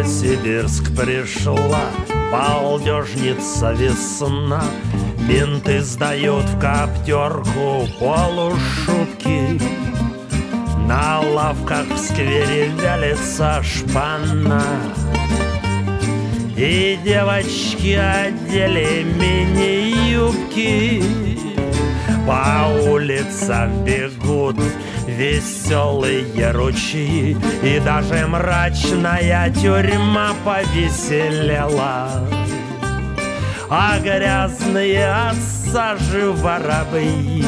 Новосибирск пришла балдежница весна. Менты сдают в коптерку полушубки. На лавках в сквере вялится шпана. И девочки одели мини-юбки. По улицам бегут веселые ручьи, и даже мрачная тюрьма повеселела. А грязные от сажи воробьи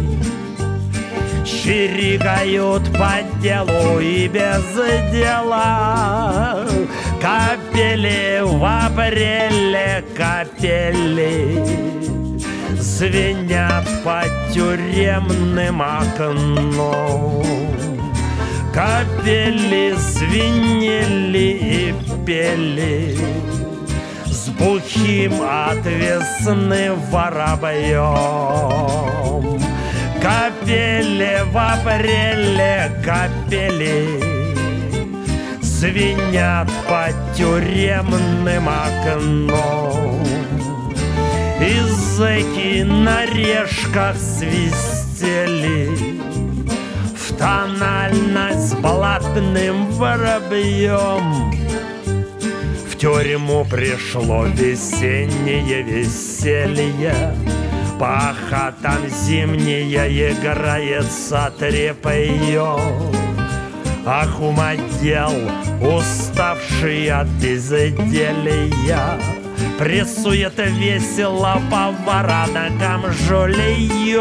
чирикают по делу и без дела. Капели в апреле, капели звенят по тюремным окном. Капели звенели и пели с бухим от весны воробьем. Капели в апреле, капели звенят по тюремным окном. И зэки на решках свистели в тональность с блатным воробьем. В тюрьму пришло весеннее веселье, по хатам зимнее играется трепье. Ах, умодел, уставший от безделия, прессует весело повара ногам жулье.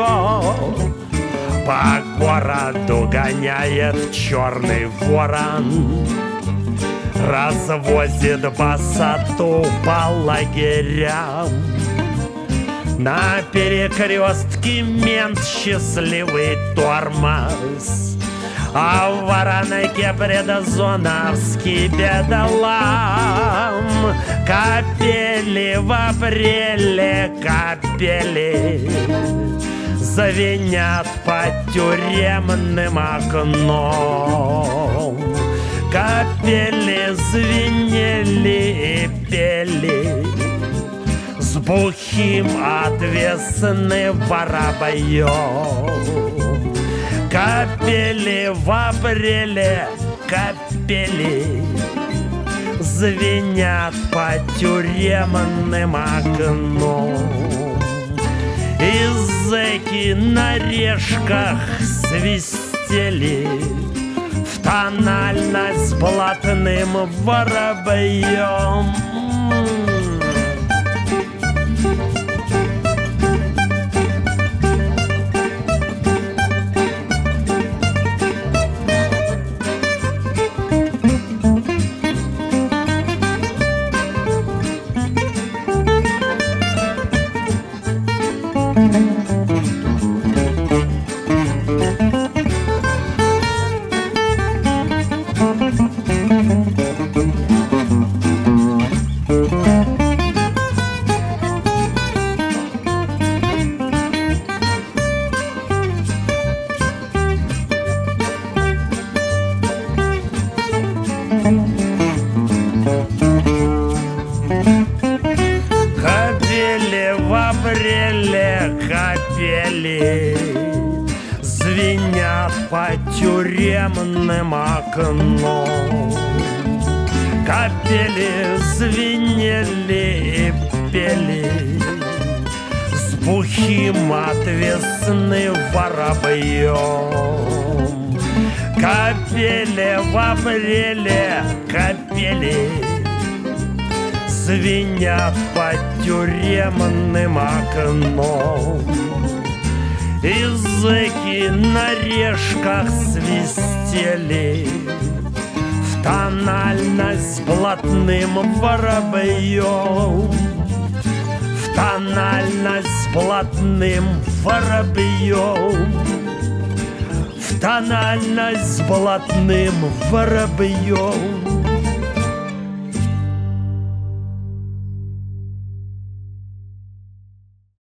По городу гоняет черный ворон, развозит басоту по лагерям. На перекрестке мент счастливый тормоз, а в Воронке предзоновский бедолам. Капели в апреле, капели звенят по тюремным окном. Капели звенели и пели с бухим от весны воробьем. Капели в апреле, капели звенят по тюремным окном. И зэки на решках свистели в тональность с блатным воробьем. Капели в апреле, капели звенят по тюремным окном. Капели звенели и пели с бухим от весны воробьем. Капели в апреле, капели звенят по тюремным окном. И зэки на решках свистели в тональность с блатным воробьем. В тональность с блатным воробьем. В тональность с блатным воробьем.